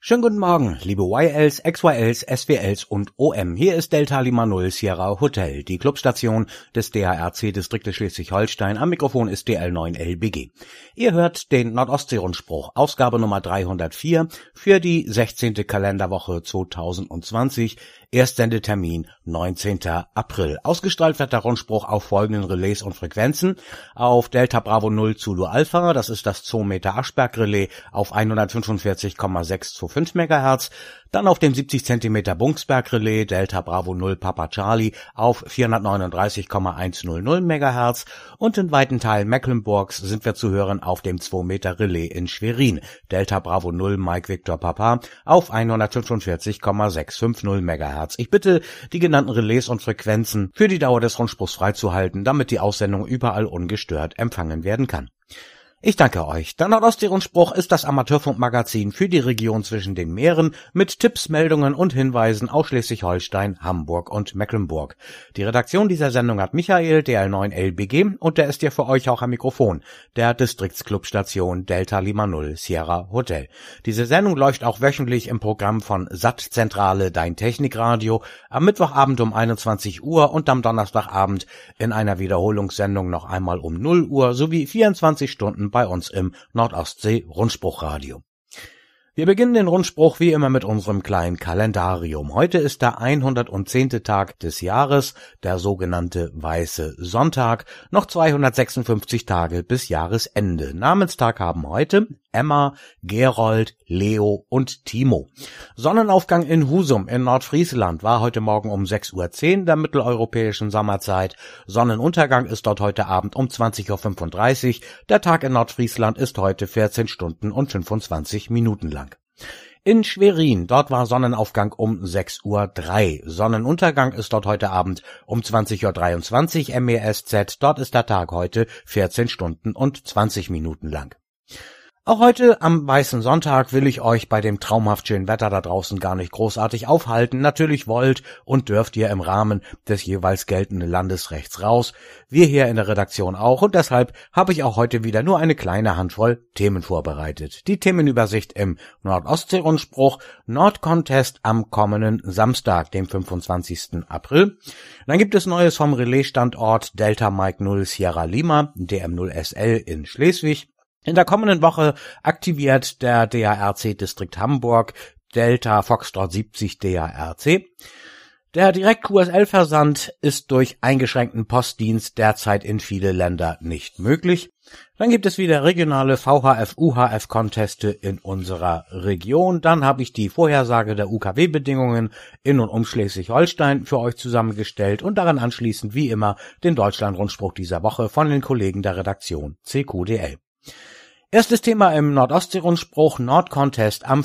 Schönen guten Morgen, liebe YLs, XYLs, SWLs und OM. Hier ist Delta Lima 0 Sierra Hotel, die Clubstation des DARC-Distriktes Schleswig-Holstein. Am Mikrofon ist DL9LBG. Ihr hört den Nordostsee-Rundspruch, Ausgabe Nummer 304 für die 16. Kalenderwoche 2020. Erstsendetermin 19. April. Ausgestrahlt wird der Rundspruch auf folgenden Relais und Frequenzen. Auf Delta Bravo 0 Zulu Alpha, das ist das 2 Meter Aschberg Relais auf 145,625 MHz. Dann auf dem 70 cm Bungsberg Relais Delta Bravo 0 Papa Charlie auf 439,100 MHz. Und in weiten Teilen Mecklenburgs sind wir zu hören auf dem 2 Meter Relais in Schwerin Delta Bravo 0 Mike Victor Papa auf 145,650 MHz. Ich bitte, die genannten Relais und Frequenzen für die Dauer des Rundspruchs freizuhalten, damit die Aussendung überall ungestört empfangen werden kann. Ich danke euch. Der Nordostsee-Rundspruch ist das Amateurfunkmagazin für die Region zwischen den Meeren mit Tipps, Meldungen und Hinweisen aus Schleswig-Holstein, Hamburg und Mecklenburg. Die Redaktion dieser Sendung hat Michael, DL9LBG, und der ist ja für euch auch am Mikrofon, der Distriktsclubstation Delta Lima 0 Sierra Hotel. Diese Sendung läuft auch wöchentlich im Programm von SAT-Zentrale Dein Technikradio, am Mittwochabend um 21 Uhr und am Donnerstagabend in einer Wiederholungssendung noch einmal um 0 Uhr sowie 24 Stunden bei uns im Nordostsee-Rundspruchradio. Wir beginnen den Rundspruch wie immer mit unserem kleinen Kalendarium. Heute ist der 110. Tag des Jahres, der sogenannte Weiße Sonntag. Noch 256 Tage bis Jahresende. Namenstag haben heute Emma, Gerold, Leo und Timo. Sonnenaufgang in Husum in Nordfriesland war heute Morgen um 6:10 Uhr der mitteleuropäischen Sommerzeit. Sonnenuntergang ist dort heute Abend um 20:35 Uhr. Der Tag in Nordfriesland ist heute 14 Stunden und 25 Minuten lang. In Schwerin, dort war Sonnenaufgang um 6:03 Uhr. Sonnenuntergang ist dort heute Abend um 20:23 Uhr MESZ. Dort ist der Tag heute 14 Stunden und 20 Minuten lang. Auch heute am Weißen Sonntag will ich euch bei dem traumhaft schönen Wetter da draußen gar nicht großartig aufhalten. Natürlich wollt und dürft ihr im Rahmen des jeweils geltenden Landesrechts raus. Wir hier in der Redaktion auch, und deshalb habe ich auch heute wieder nur eine kleine Handvoll Themen vorbereitet. Die Themenübersicht im Nordostsee-Rundspruch, Nordcontest am kommenden Samstag, dem 25. April. Dann gibt es Neues vom Relaisstandort Delta Mike 0 Sierra Lima, DM0SL in Schleswig. In der kommenden Woche aktiviert der DARC-Distrikt Hamburg Delta Foxtrot 70 DARC. Der Direkt-QSL-Versand ist durch eingeschränkten Postdienst derzeit in viele Länder nicht möglich. Dann gibt es wieder regionale VHF-UHF-Conteste in unserer Region. Dann habe ich die Vorhersage der UKW-Bedingungen in und um Schleswig-Holstein für euch zusammengestellt und daran anschließend wie immer den Deutschland-Rundspruch dieser Woche von den Kollegen der Redaktion CQDL. Erstes Thema im Nordostsee-Rundspruch, Nordcontest am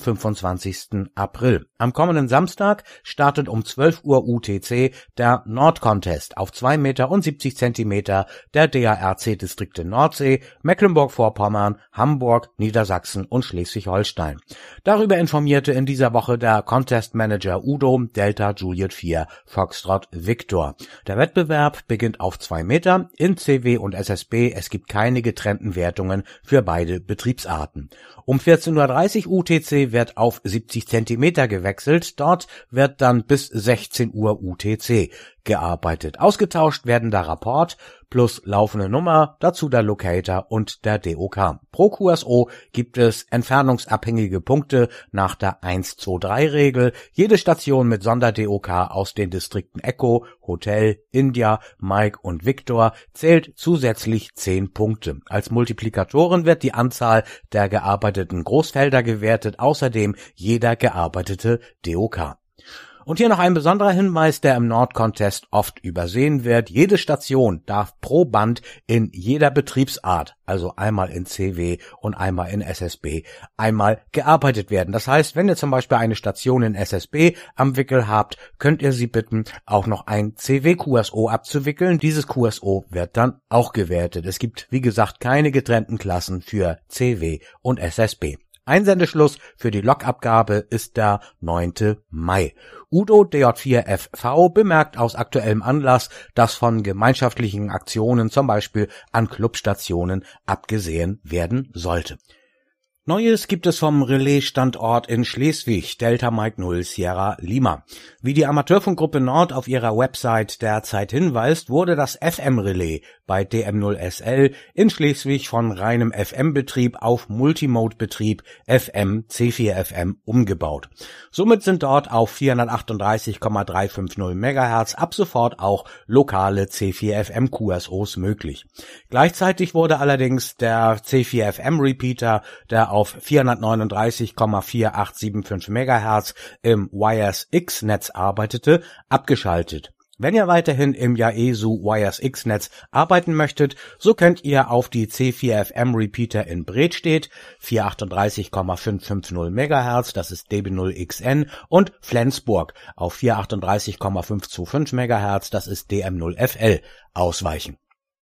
25. April. Am kommenden Samstag startet um 12 Uhr UTC der Nordcontest auf 2 Meter und 70 Zentimeter der DARC-Distrikte Nordsee, Mecklenburg-Vorpommern, Hamburg, Niedersachsen und Schleswig-Holstein. Darüber informierte in dieser Woche der Contest-Manager Udo Delta Juliet 4 Foxtrot Victor. Der Wettbewerb beginnt auf 2 Meter in CW und SSB. Es gibt keine getrennten Wertungen für beide Betriebsarten. Um 14:30 Uhr UTC wird auf 70 Zentimeter gewechselt. Dort wird dann bis 16 Uhr UTC gearbeitet. Ausgetauscht werden der Rapport plus laufende Nummer, dazu der Locator und der DOK. Pro QSO gibt es entfernungsabhängige Punkte nach der 1-2-3-Regel. Jede Station mit Sonder-DOK aus den Distrikten Echo, Hotel, India, Mike und Victor zählt zusätzlich 10 Punkte. Als Multiplikatoren wird die Anzahl der gearbeiteten Großfelder gewertet, außerdem jeder gearbeitete DOK. Und hier noch ein besonderer Hinweis, der im Nordcontest oft übersehen wird. Jede Station darf pro Band in jeder Betriebsart, also einmal in CW und einmal in SSB, einmal gearbeitet werden. Das heißt, wenn ihr zum Beispiel eine Station in SSB am Wickel habt, könnt ihr sie bitten, auch noch ein CW-QSO abzuwickeln. Dieses QSO wird dann auch gewertet. Es gibt, wie gesagt, keine getrennten Klassen für CW und SSB. Einsendeschluss für die Lokabgabe ist der 9. Mai. Udo DJ4FV bemerkt aus aktuellem Anlass, dass von gemeinschaftlichen Aktionen zum Beispiel an Clubstationen abgesehen werden sollte. Neues gibt es vom Relais-Standort in Schleswig, Delta Mike 0 Sierra Lima. Wie die Amateurfunkgruppe Nord auf ihrer Website derzeit hinweist, wurde das FM-Relais bei DM0SL in Schleswig von reinem FM-Betrieb auf Multimode-Betrieb FM C4FM umgebaut. Somit sind dort auf 438,350 MHz ab sofort auch lokale C4FM QSOs möglich. Gleichzeitig wurde allerdings der C4FM-Repeater, der auf 439,4875 MHz im Wires-X-Netz arbeitete, abgeschaltet. Wenn ihr weiterhin im Yaesu Wires-X-Netz arbeiten möchtet, so könnt ihr auf die C4FM-Repeater in Bredstedt 438,550 MHz, das ist DB0XN, und Flensburg auf 438,525 MHz, das ist DM0FL, ausweichen.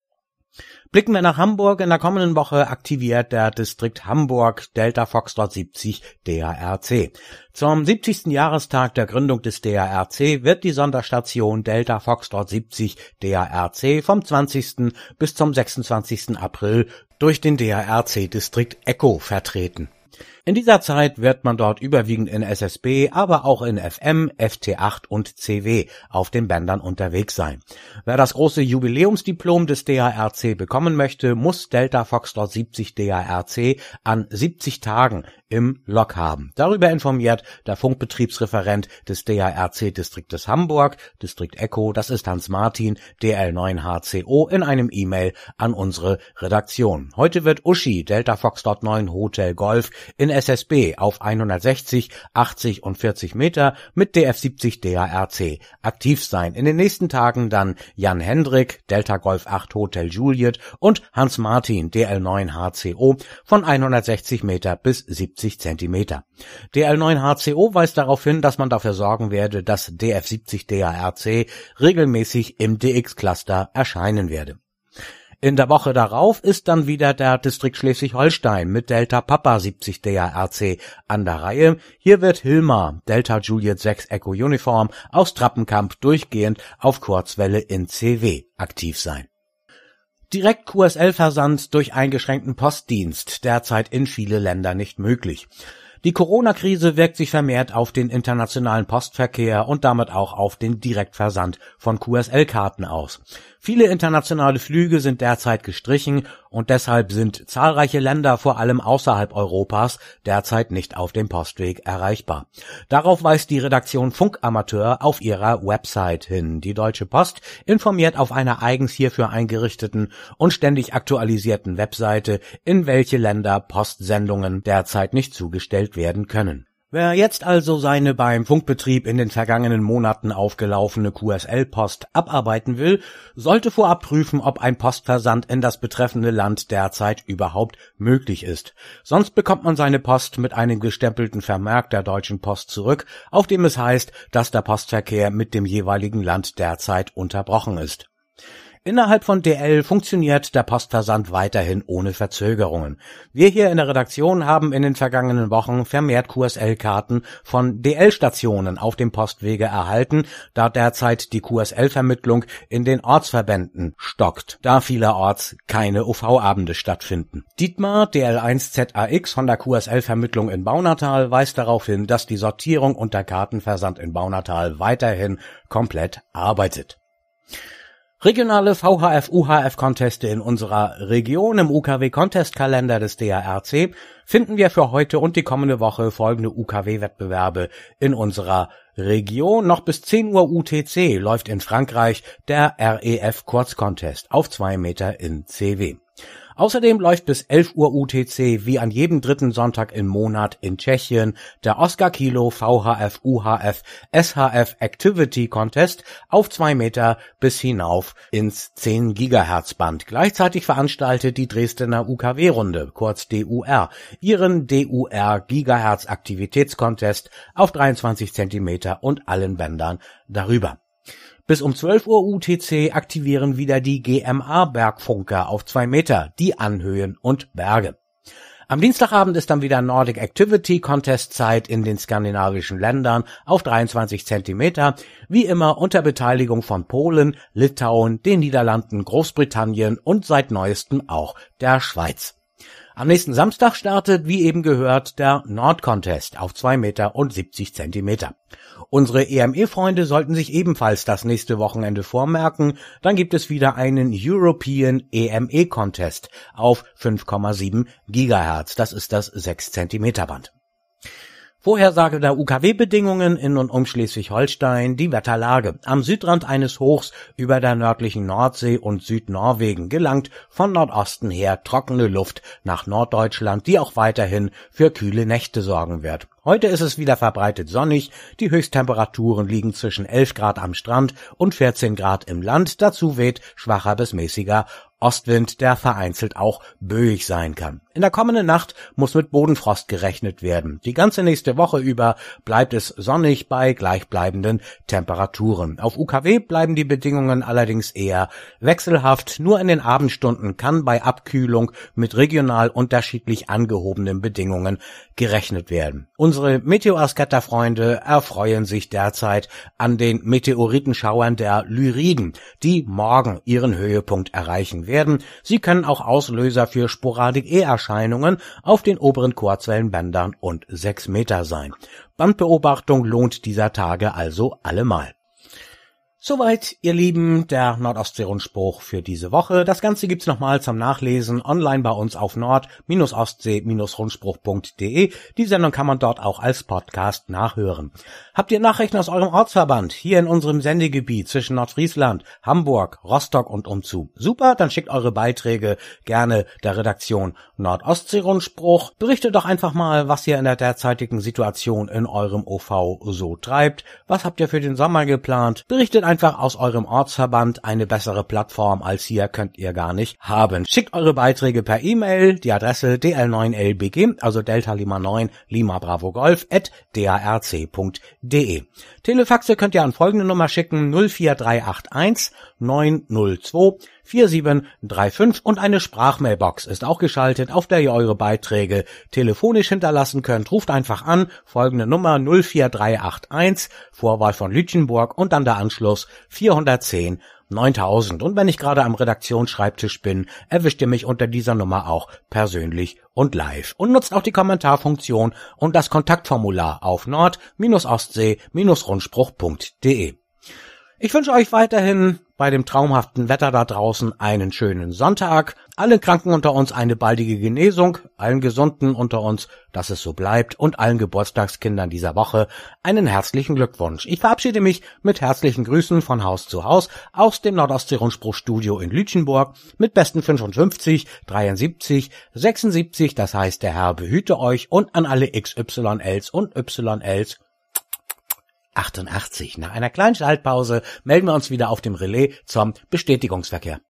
Blicken wir nach Hamburg. In der kommenden Woche aktiviert der Distrikt Hamburg Delta Foxtrot 70 DARC. Zum 70. Jahrestag der Gründung des DARC wird die Sonderstation Delta Foxtrot 70 DARC vom 20. bis zum 26. April durch den DARC-Distrikt Echo vertreten. In dieser Zeit wird man dort überwiegend in SSB, aber auch in FM, FT8 und CW auf den Bändern unterwegs sein. Wer das große Jubiläumsdiplom des DARC bekommen möchte, muss Delta Foxtrot 70 DARC an 70 Tagen im Log haben. Darüber informiert der Funkbetriebsreferent des DARC-Distriktes Hamburg, Distrikt Echo, das ist Hans Martin, DL9HCO, in einem E-Mail an unsere Redaktion. Heute wird Uschi, Delta Foxtrot 9 Hotel Golf, in SSB auf 160, 80 und 40 Meter mit DF70 DARC aktiv sein. In den nächsten Tagen dann Jan Hendrik, Delta Golf 8 Hotel Juliet und Hans Martin, DL9HCO von 160 Meter bis 70 Zentimeter. DL9HCO weist darauf hin, dass man dafür sorgen werde, dass DF70 DARC regelmäßig im DX-Cluster erscheinen werde. In der Woche darauf ist dann wieder der Distrikt Schleswig-Holstein mit Delta Papa 70 DARC an der Reihe. Hier wird Hilmar, Delta Juliet 6 Echo Uniform aus Trappenkamp durchgehend auf Kurzwelle in CW aktiv sein. Direkt QSL-Versand durch eingeschränkten Postdienst, derzeit in viele Länder nicht möglich. Die Corona-Krise wirkt sich vermehrt auf den internationalen Postverkehr und damit auch auf den Direktversand von QSL-Karten aus. Viele internationale Flüge sind derzeit gestrichen und deshalb sind zahlreiche Länder, vor allem außerhalb Europas, derzeit nicht auf dem Postweg erreichbar. Darauf weist die Redaktion Funkamateur auf ihrer Website hin. Die Deutsche Post informiert auf einer eigens hierfür eingerichteten und ständig aktualisierten Webseite, in welche Länder Postsendungen derzeit nicht zugestellt werden können. Wer jetzt also seine beim Funkbetrieb in den vergangenen Monaten aufgelaufene QSL-Post abarbeiten will, sollte vorab prüfen, ob ein Postversand in das betreffende Land derzeit überhaupt möglich ist. Sonst bekommt man seine Post mit einem gestempelten Vermerk der Deutschen Post zurück, auf dem es heißt, dass der Postverkehr mit dem jeweiligen Land derzeit unterbrochen ist. Innerhalb von DL funktioniert der Postversand weiterhin ohne Verzögerungen. Wir hier in der Redaktion haben in den vergangenen Wochen vermehrt QSL-Karten von DL-Stationen auf dem Postwege erhalten, da derzeit die QSL-Vermittlung in den Ortsverbänden stockt, da vielerorts keine UV-Abende stattfinden. Dietmar, DL1ZAX von der QSL-Vermittlung in Baunatal, weist darauf hin, dass die Sortierung und der Kartenversand in Baunatal weiterhin komplett arbeitet. Regionale VHF-UHF-Conteste in unserer Region im UKW-Contest-Kalender des DARC finden wir für heute und die kommende Woche folgende UKW-Wettbewerbe in unserer Region. Noch bis 10 Uhr UTC läuft in Frankreich der REF-Kurzcontest auf 2 Meter in CW. Außerdem läuft bis 11 Uhr UTC wie an jedem dritten Sonntag im Monat in Tschechien der Oscar Kilo VHF UHF SHF Activity Contest auf 2 Meter bis hinauf ins 10 Gigahertz Band. Gleichzeitig veranstaltet die Dresdner UKW-Runde, kurz DUR, ihren DUR Gigahertz Aktivitätscontest auf 23 Zentimeter und allen Bändern darüber. Bis um 12 Uhr UTC aktivieren wieder die GMA-Bergfunker auf 2 Meter, die Anhöhen und Berge. Am Dienstagabend ist dann wieder Nordic Activity Contest Zeit in den skandinavischen Ländern auf 23 Zentimeter, wie immer unter Beteiligung von Polen, Litauen, den Niederlanden, Großbritannien und seit neuestem auch der Schweiz. Am nächsten Samstag startet, wie eben gehört, der Nord-Contest auf 2,70 Meter. Unsere EME-Freunde sollten sich ebenfalls das nächste Wochenende vormerken. Dann gibt es wieder einen European EME-Contest auf 5,7 Gigahertz. Das ist das 6 Zentimeter Band. Vorhersage der UKW-Bedingungen in und um Schleswig-Holstein, die Wetterlage. Am Südrand eines Hochs über der nördlichen Nordsee und Südnorwegen gelangt von Nordosten her trockene Luft nach Norddeutschland, die auch weiterhin für kühle Nächte sorgen wird. Heute ist es wieder verbreitet sonnig, die Höchsttemperaturen liegen zwischen 11 Grad am Strand und 14 Grad im Land, dazu weht schwacher bis mäßiger Ostwind, der vereinzelt auch böig sein kann. In der kommenden Nacht muss mit Bodenfrost gerechnet werden. Die ganze nächste Woche über bleibt es sonnig bei gleichbleibenden Temperaturen. Auf UKW bleiben die Bedingungen allerdings eher wechselhaft. Nur in den Abendstunden kann bei Abkühlung mit regional unterschiedlich angehobenen Bedingungen gerechnet werden. Unsere Meteorscatter-Freunde erfreuen sich derzeit an den Meteoritenschauern der Lyriden, die morgen ihren Höhepunkt erreichen werden. Sie können auch Auslöser für Sporadik-E-Erscheinungen auf den oberen Kurzwellenbändern und 6 Meter sein. Bandbeobachtung lohnt dieser Tage also allemal. Soweit, ihr Lieben, der Nordostsee-Rundspruch für diese Woche. Das Ganze gibt's nochmal zum Nachlesen online bei uns auf nord-ostsee-rundspruch.de. Die Sendung kann man dort auch als Podcast nachhören. Habt ihr Nachrichten aus eurem Ortsverband hier in unserem Sendegebiet zwischen Nordfriesland, Hamburg, Rostock und umzu? Super, dann schickt eure Beiträge gerne der Redaktion Nordostsee-Rundspruch. Berichtet doch einfach mal, was ihr in der derzeitigen Situation in eurem OV so treibt. Was habt ihr für den Sommer geplant? Berichtet einfach aus eurem Ortsverband. Eine bessere Plattform als hier könnt ihr gar nicht haben. Schickt eure Beiträge per E-Mail, die Adresse dl9lbg, also Delta Lima 9 Lima Bravo Golf @darc.de. Telefaxe könnt ihr an folgende Nummer schicken: 04381 902 4735 und eine Sprachmailbox ist auch geschaltet, auf der ihr eure Beiträge telefonisch hinterlassen könnt. Ruft einfach an, folgende Nummer 04381, Vorwahl von Lütjenburg und dann der Anschluss 410 9000. Und wenn ich gerade am Redaktionsschreibtisch bin, erwischt ihr mich unter dieser Nummer auch persönlich und live. Und nutzt auch die Kommentarfunktion und das Kontaktformular auf nord-ostsee-rundspruch.de. Ich wünsche euch weiterhin bei dem traumhaften Wetter da draußen einen schönen Sonntag. Allen Kranken unter uns eine baldige Genesung, allen Gesunden unter uns, dass es so bleibt, und allen Geburtstagskindern dieser Woche einen herzlichen Glückwunsch. Ich verabschiede mich mit herzlichen Grüßen von Haus zu Haus aus dem Nordostsee-Rundspruch-Studio in Lütjenburg mit besten 55, 73, 76, das heißt, der Herr behüte euch, und an alle XYLs und YLs 88. Nach einer kleinen Schaltpause melden wir uns wieder auf dem Relais zum Bestätigungsverkehr.